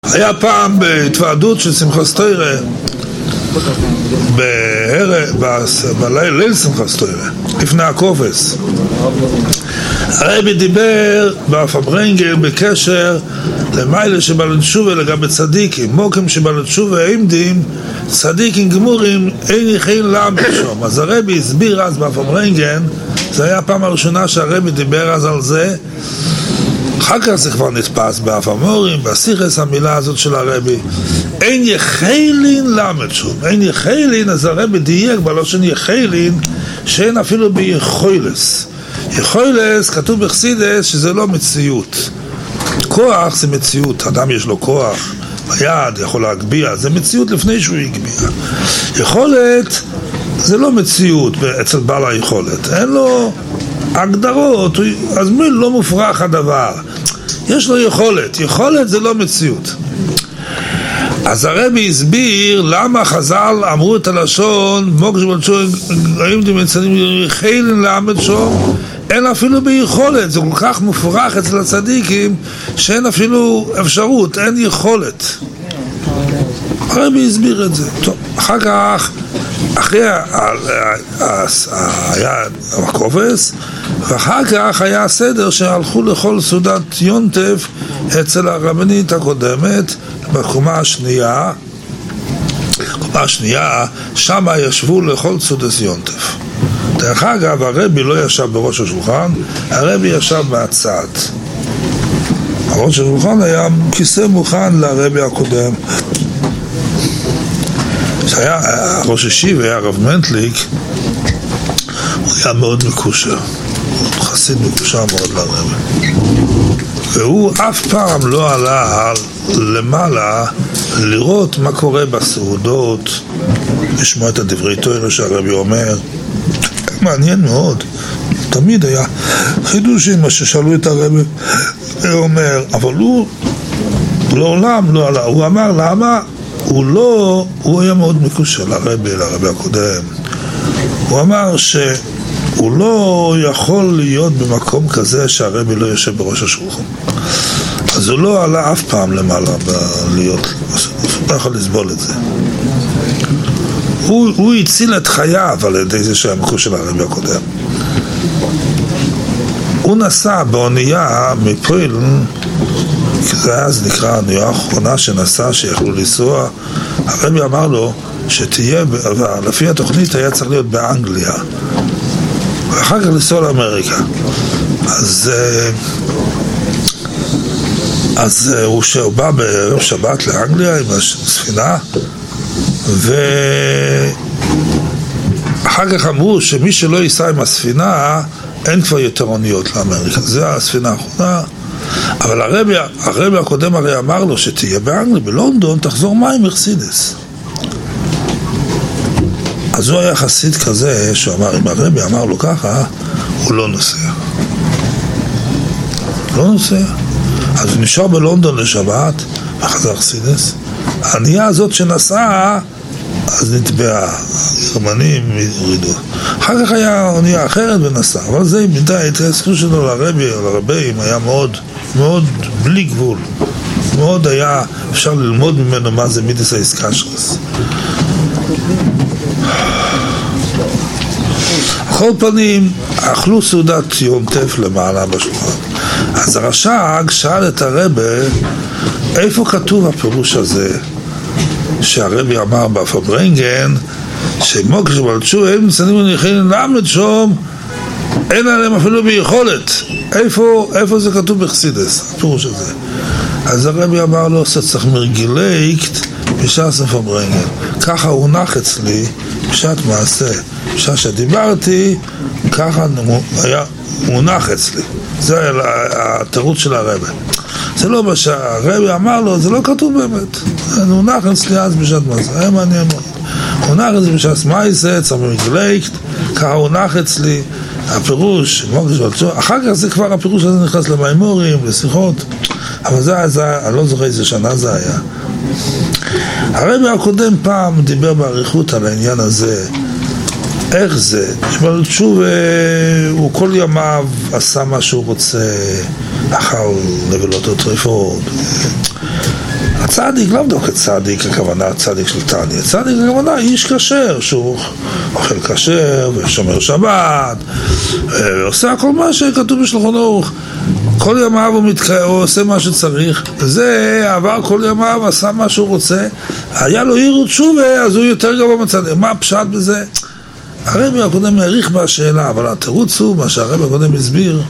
היה פעם בהתוועדות של שמחת תורה, בליל שמחת תורה, לפני הקופס. הרבי דיבר בפברנגל בקשר למיילה שבעל תשובה לגבי צדיקים, מוקים שבעל תשובה עמדים, צדיקים גמורים, אין יכין לעמד שם. אז הרבי הסביר אז בפברנגל, זה היה הפעם הראשונה שהרבי דיבר אז על זה, אחר כך זה כבר נתפס באף המורים, בסיכס המילה הזאת של הרבי, אין יחילין למד שום, אין יחילין, אז הרבי דייק בלושן יחילין, שאין אפילו ביכולס. יכולס, כתוב בחסידס שזה לא מציאות. כוח זה מציאות, אדם יש לו כוח, ביד יכול להגביע, זה מציאות לפני שהוא יגביע. יכולת זה לא מציאות אצל בעל היכולת, אין לו הגדרות, אז מי לא מופרך הדבר, יש לו יכולת, יכולת זה לא מציאות. אז הרבי הסביר למה חז"ל אמרו את הלשון מוקש בלשון האם דמצדים יחילין לעמד שום, אין אפילו ביכולת, זה כל כך מופרך אצל הצדיקים שאין אפילו אפשרות, אין יכולת. הרבי הסביר את זה. טוב, אחר כך אחרי היה הקובס, ואחר כך היה הסדר שהלכו לכל סעודת יונטף אצל הרבנית הקודמת בקומה השנייה. בקומה השנייה שם ישבו לכל סעודת יונטף. דרך אגב, הרבי לא ישב בראש השולחן, הרבי ישב מהצד. בראש השולחן היה כיסא מוכן לרבי הקודם. שהיה ראש השיב, היה הרב מנטליק, הוא היה מאוד מקושר, חסיד מקושר מאוד לרבי, והוא אף פעם לא עלה למעלה לראות מה קורה בסעודות, לשמוע את הדברי תורה שהרבי אומר. מעניין מאוד, תמיד היה חידושים מה ששאלו את הרבי, הוא אומר, אבל הוא לעולם לא עלה. הוא אמר למה? הוא היה מאוד מקושר לרבי הקודם. הוא אמר שהוא לא יכול להיות במקום כזה שהרבי לא יושב בראש השולחן, אז הוא לא עלה אף פעם למעלה להיות, הוא לא יכול לסבול את זה. הוא הציל את חייו על ידי זה שהיה מקושר לרבי הקודם. הוא נסע באונייה מפוילן, זה היה, זה נקרא האונייה האחרונה שנסע, שיכלו לנסוע. הרבי אמר לו שתהיה, לפי התוכנית היה צריך להיות באנגליה ואחר כך לנסוע לאמריקה. אז הוא בא בערב שבת לאנגליה עם הספינה, ואחר כך אמרו שמי שלא ייסע עם הספינה אין כבר יותר אוניות לאמריקה, זה הספינה האחרונה. אבל הרבי הקודם הרי אמר לו שתהיה באנגליה, בלונדון תחזור מים מחסידס. אז הוא היה חסיד כזה שאמר, אם הרבי אמר לו ככה, הוא לא נוסע. לא נוסע. אז הוא נשאר בלונדון לשבת וחזר חסידס. הענייה הזאת שנסעה, אז נטבעה, הגרמנים הורידו. אחר כך היה ענייה אחרת ונסעה, אבל זה מדי, ההתעסקות שלו לרבים היה מאוד מאוד בלי גבול. מאוד היה אפשר ללמוד ממנו מה זה מידס האיסקשרס. בכל פנים, אכלו סעודת יום טף למעלה בשולחן. אז הרש"ג שאל את הרבי, איפה כתוב הפירוש הזה שהרבי אמר בפברנגן שמוקש בלצ'ו הם מצדים ונכין לעמד שום, אין עליהם אפילו ביכולת. איפה זה כתוב בחסידס הפירוש הזה? אז הרבי אמר לו, צריך מרגיליקט בשעת פברנגן, ככה הונח אצלי בשעת מעשה, בשעה שדיברתי ככה היה מונח אצלי. זה היה התירוץ של הרבי. זה לא מה שהרבי אמר לו, זה לא כתוב באמת. הונח אצלי אז בשעת מעשה, היה מעניין מאוד. הונח אצלי בשעת מעשה, צריך מרגיליקט, ככה הונח אצלי. הפירוש, אחר כך זה כבר הפירוש הזה נכנס למימורים, לשיחות, אבל זה, אני לא זוכר איזה שנה זה היה. הרבי הקודם פעם דיבר בעריכות על העניין הזה, איך זה, שוב, הוא כל ימיו עשה מה שהוא רוצה, אכל נבלות או טריפות, הצדיק, לאו דווקא צדיק, הכוונה צדיק של תניא. צדיק הכוונה איש כשר, שהוא אוכל כשר ושומר שבת, ועושה כל מה שכתוב בשולחן ערוך. כל ימיו הוא עושה מה שצריך, זה עבר כל ימיו, עשה מה שהוא רוצה, היה לו עיר ותשובה, אז הוא יותר גבוה מצדיק. מה הפשט בזה? הרבי הקודם העריך בשאלה, אבל התירוץ הוא מה שהרבי הקודם הסביר.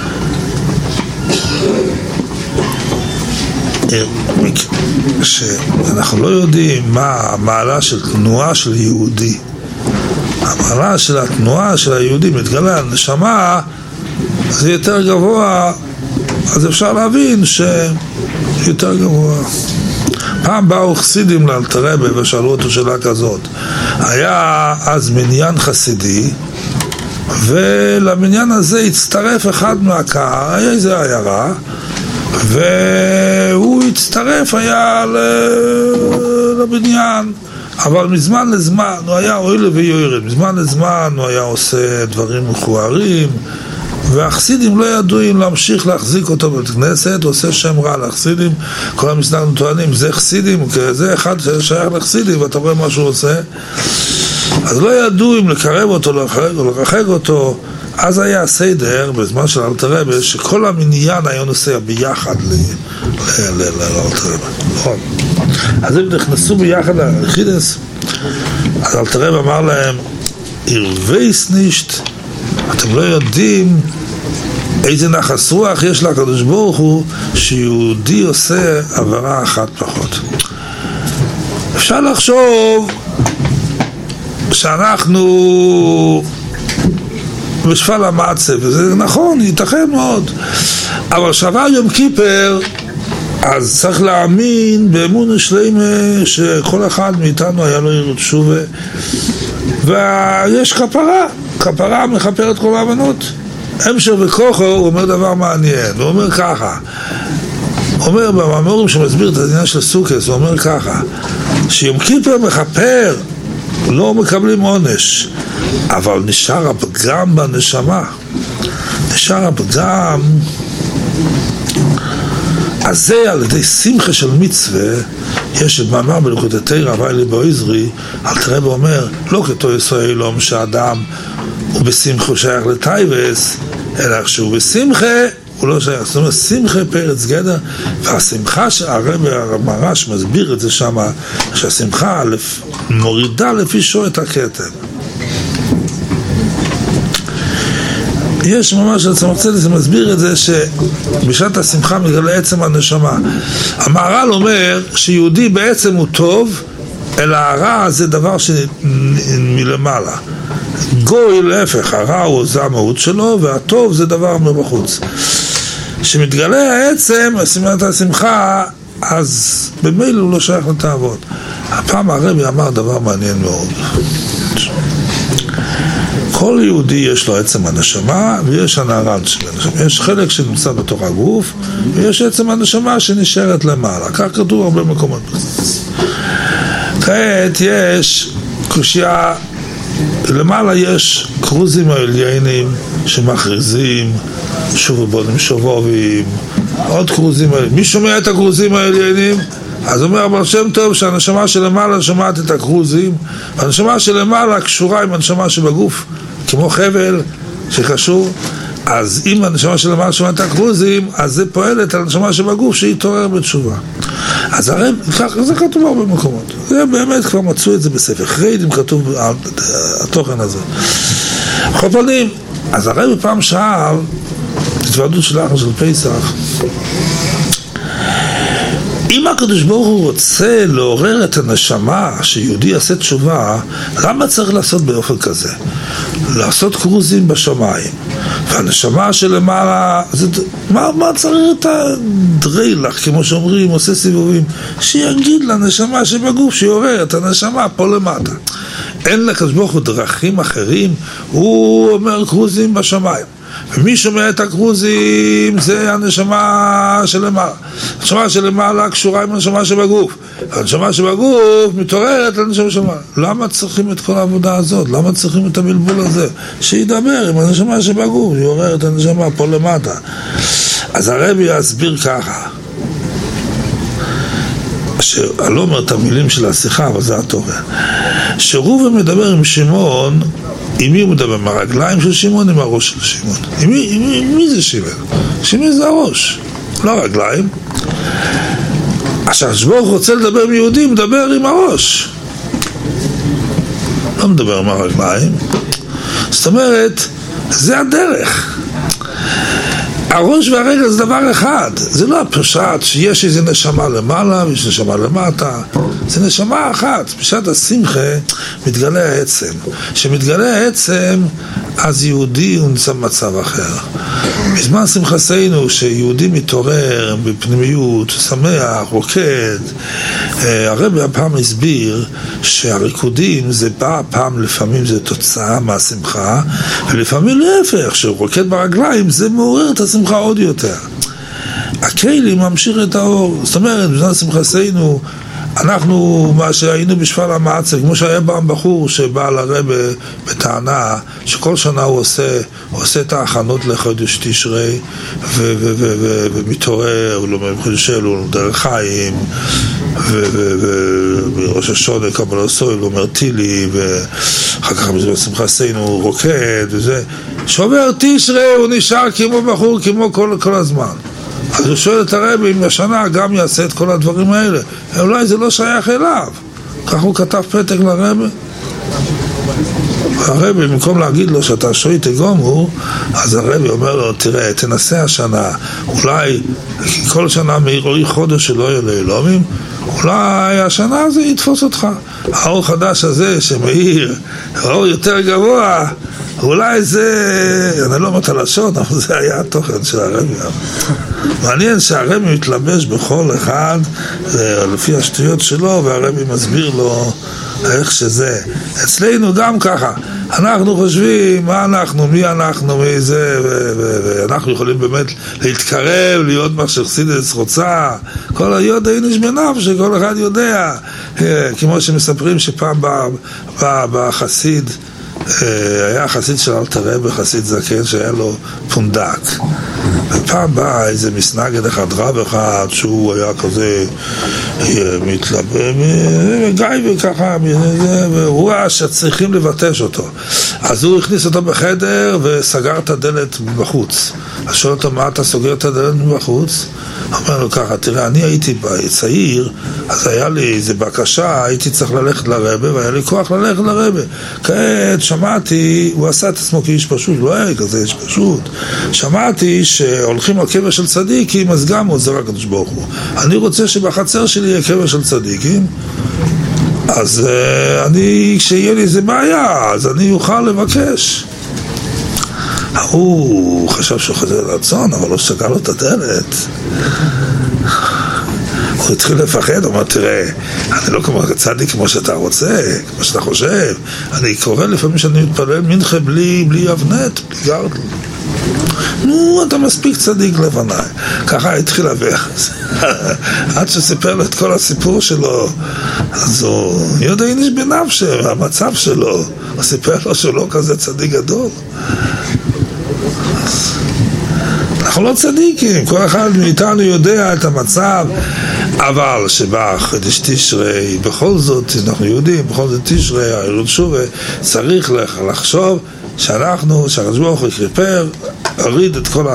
שאנחנו לא יודעים מה המעלה של תנועה של יהודי. המעלה של התנועה של היהודי מתגלה על נשמה, זה יותר גבוה, אז אפשר להבין שיותר גבוה. פעם באו חסידים לאלתר רבי ושאלו אותו שאלה כזאת. היה אז מניין חסידי, ולמניין הזה הצטרף אחד מהקהל, היה איזה עיירה, והוא הצטרף היה לבניין, אבל מזמן לזמן הוא היה אוהל ויוערד, מזמן לזמן הוא היה עושה דברים מכוערים, והחסידים לא ידעו אם להמשיך להחזיק אותו בבית כנסת, עושה שם רע לחסידים. כל המסנגדים טוענים זה חסידים, זה אחד ששייך לחסידים ואתה רואה מה שהוא עושה, אז לא ידעו אם לקרב אותו, לרחק אותו. אז היה הסדר בזמן של אלתר רבי שכל המניין היה נוסע ביחד לאלתר רבי, נכון? אז הם נכנסו ביחד ליחידס. אז אלתר רבי אמר להם, ירוויס נישט, אתם לא יודעים איזה נחס רוח יש לקדוש ברוך הוא שיהודי עושה עבירה אחת פחות. אפשר לחשוב שאנחנו בשפל המצב, וזה נכון, ייתכן מאוד, אבל שעבר יום כיפר, אז צריך להאמין באמון שלמה שכל אחד מאיתנו היה לו עיר ותשובה, ויש כפרה מכפרת כל העוונות. המשך וכוחו, הוא אומר דבר מעניין, הוא אומר ככה, הוא אומר במאמרים שמסביר את העניין של סוכס, הוא אומר ככה, שיום כיפר מכפר, לא מקבלים עונש, אבל נשאר הפגם בנשמה, נשאר הפגם, אז זה על ידי שמחה של מצווה. יש את מאמר בליקוטי תורה ואילי בעזרי, אלתר רבי אומר, לא כתוב ישראל שאדם הוא בשמחה שייך לטייבס, אלא כשהוא בשמחה הוא לא שייך. זאת אומרת, שמחה פרץ גדר, והשמחה שהרבי המרש מסביר את זה שם, שהשמחה מורידה לפי שעות הכתר. יש ממש הצמחצלס מסביר את זה שבשעת השמחה מגלה עצם הנשמה. המהר"ל אומר שיהודי בעצם הוא טוב, אלא הרע זה דבר שמלמעלה. גוי להפך, הרע הוא זה המהות שלו, והטוב זה דבר מבחוץ. שמתגלה העצם, סימן השמחה, אז במילא הוא לא שייך לתאוות. הפעם הרבי אמר דבר מעניין מאוד. כל יהודי יש לו עצם הנשמה ויש הנערן של הנשמה. יש חלק שנמצא בתוך הגוף ויש עצם הנשמה שנשארת למעלה. כך כתוב הרבה מקומות. כעת יש קושיה, למעלה יש קרוזים העליינים שמכריזים שובו בונים שובובים, עוד קרוזים העליינים. מי שומע את הקרוזים העליינים? אז אומר אבל שם טוב שהנשמה שלמעלה שומעת את הקרוזים, והנשמה שלמעלה קשורה עם הנשמה שבגוף, כמו חבל שקשור. אז אם הנשמה שלמעלה שומעת את הקרוזים, אז זה פועלת על הנשמה שבגוף שיתעורר בתשובה. אז הרי זה כתוב הרבה מקומות, זה באמת כבר מצאו את זה בספר חרדים, כתוב התוכן הזה. בכל פנים, אז הרי בפעם שאל התוועדות שלנו של פסח, אם הקדוש ברוך הוא רוצה לעורר את הנשמה שיהודי יעשה תשובה, למה צריך לעשות באופן כזה? לעשות קרוזים בשמיים, והנשמה שלמעלה, מה צריך את הדרילך, כמו שאומרים, עושה סיבובים, שיגיד לנשמה שבגוף, שיעורר את הנשמה פה למטה. אין לקדוש ברוך הוא דרכים אחרים, הוא אומר קרוזים בשמיים. ומי שומע את הקרוזים זה הנשמה שלמעלה. הנשמה שלמעלה קשורה עם הנשמה שבגוף, הנשמה שבגוף מתעוררת לנשמה שלמעלה. למה צריכים את כל העבודה הזאת? למה צריכים את הבלבול הזה? שידבר עם הנשמה שבגוף, יעורר את הנשמה פה למטה. אז הרבי יסביר ככה, אני לא אומר את המילים של השיחה, אבל זה התורה. שראובן מדבר עם שמעון, עם מי הוא מדבר? עם הרגליים של שמעון, עם הראש של שמעון. עם מי זה שמעון? שמעון זה הראש, לא הרגליים. עכשיו, כשברוך רוצה לדבר עם יהודים, מדבר עם הראש. לא מדבר עם הרגליים. זאת אומרת, זה הדרך. הראש והרגל זה דבר אחד. זה לא הפשט שיש איזה נשמה למעלה ויש נשמה למטה. זה נשמה אחת. בשעת השמחה מתגלה העצם. כשמתגלה העצם, אז יהודי הוא נמצא במצב אחר. בזמן שמחתנו, שיהודי מתעורר בפנימיות, שמח, רוקד, הרבי הפעם הסביר שהריקודים זה בא פעם, לפעמים זה תוצאה מהשמחה, ולפעמים להפך, שהוא רוקד ברגליים, זה מעורר את השמחה עוד יותר. הכלי ממשיך את האור. זאת אומרת, בזמן שמחתנו, אנחנו, מה שהיינו בשפל המעצר, כמו שהיה פעם בחור שבא לרבי בטענה שכל שנה הוא עושה את ההכנות לחודש תשרי ומתעורר, הוא לומד חודש אלול, הוא לומד דרך חיים, ובראש השונה קבל הסוי הוא אומר טילי, ואחר כך בשמחתנו הוא רוקד וזה. שובר תשרי הוא נשאר כמו בחור, כמו כל הזמן. אז הוא שואל את הרבי אם השנה גם יעשה את כל הדברים האלה. אולי זה לא שייך אליו. כך הוא כתב פתק לרבי. הרבי, במקום להגיד לו שאתה שוי תגומו, אז הרבי אומר לו, תראה, תנסה השנה. אולי כל שנה מאירועי חודש שלא יהיה לאלומים, אולי השנה הזה יתפוס אותך. האור חדש הזה שמאיר, האור יותר גבוה, אולי זה, אני לא אומר את הלשון, אבל זה היה התוכן של הרבי. מעניין שהרבי מתלבש בכל אחד לפי השטויות שלו, והרבי מסביר לו איך שזה. אצלנו גם ככה, אנחנו חושבים מה אנחנו, מי אנחנו, מי זה, ואנחנו יכולים באמת להתקרב, להיות מה שחסידס רוצה. כל היודע איניש בנפש, שכל אחד יודע, כמו שמספרים שפעם בא חסיד, היה חסיד של אלתר רבי, חסיד זקן שהיה לו פונדק, ופעם בא איזה מסנגד אחד, רב אחד שהוא היה כזה מתלבא גיא וככה, והוא ראה שצריכים לבטש אותו, אז הוא הכניס אותו בחדר וסגר את הדלת בחוץ. אז שואל אותו, מה אתה סוגר את הדלת בחוץ? אומר לו ככה, תראה, אני הייתי צעיר, אז היה לי איזו בקשה, הייתי צריך ללכת לרבי, והיה לי כוח ללכת לרבי. כעת שמעתי, הוא עשה את עצמו כאיש פשוט, לא היה כזה איש פשוט. שמעתי שהולכים על קבר של צדיקים, אז גם עוזר הקדוש ברוך הוא. אני רוצה שבחצר שלי יהיה קבר של צדיקים, אז כשיהיה לי איזה בעיה, אז אני אוכל לבקש. הוא חשב שהוא חזר לרצון, אבל לא סגר לו את הדלת. הוא התחיל לפחד, הוא אמר, תראה, אני לא כמו צדיק כמו שאתה רוצה, כמו שאתה חושב. אני קורא לפעמים שאני מתפלל מנחה בלי אבנט, בלי גרדל. נו, אתה מספיק צדיק לפניי. ככה התחיל להביך. עד שסיפר לו את כל הסיפור שלו, אז הוא יודע איניש בנפש, המצב שלו. הוא סיפר לו שהוא לא כזה צדיק גדול. אנחנו לא צדיקים, כל אחד מאיתנו יודע את המצב, אבל שבא חודש תשרי, בכל זאת אנחנו יהודים, בכל זאת תשרי, העילות שובה, צריך לחשוב שהקדוש ברוך הוא יכפר, הוריד את כל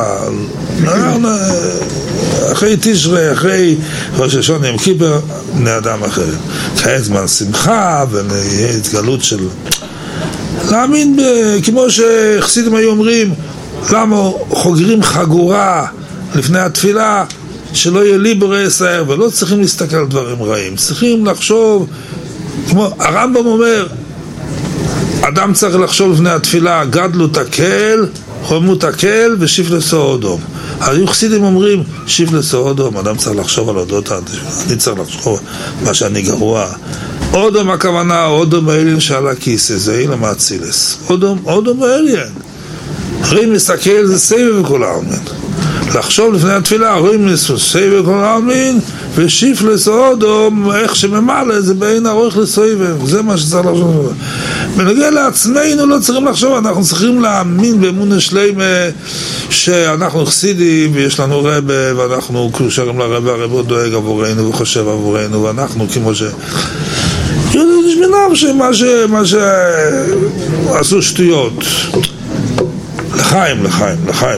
אחרי תשרי, אחרי ראש השונה יום כיפר, בני אדם אחרים. כעת זמן שמחה ונהיה התגלות של להאמין, כמו שחסידים היו אומרים, למה חוגרים חגורה לפני התפילה, שלא יהיה ליברי ישראל, ולא צריכים להסתכל על דברים רעים, צריכים לחשוב, כמו הרמב"ם אומר, אדם צריך לחשוב לפני התפילה, גדלו תקל, חומו תקל ושיף לסעודום. אז חסידים אומרים, שיף לסעודום, אדם צריך לחשוב על אודות, אני צריך לחשוב מה שאני גרוע. אודום הכוונה, אודום האליין שעל הכיסא, זה אילם האצילס. אודום האליין. רואים מסתכל זה סבב וכל העלמין. לחשוב לפני התפילה, רואים סבב וכל העלמין, ושיף לסעודום, איך שממלא זה בין ארוך לסבב, זה מה שצריך לחשוב. בנוגע לעצמנו לא צריכים לחשוב, אנחנו צריכים להאמין באמונה שלמה שאנחנו חסידים ויש לנו רבה ואנחנו קושרים לרבה, הרב דואג עבורנו וחושב עבורנו, ואנחנו כמו ש... יש בנם שמה שעשו שטויות לחיים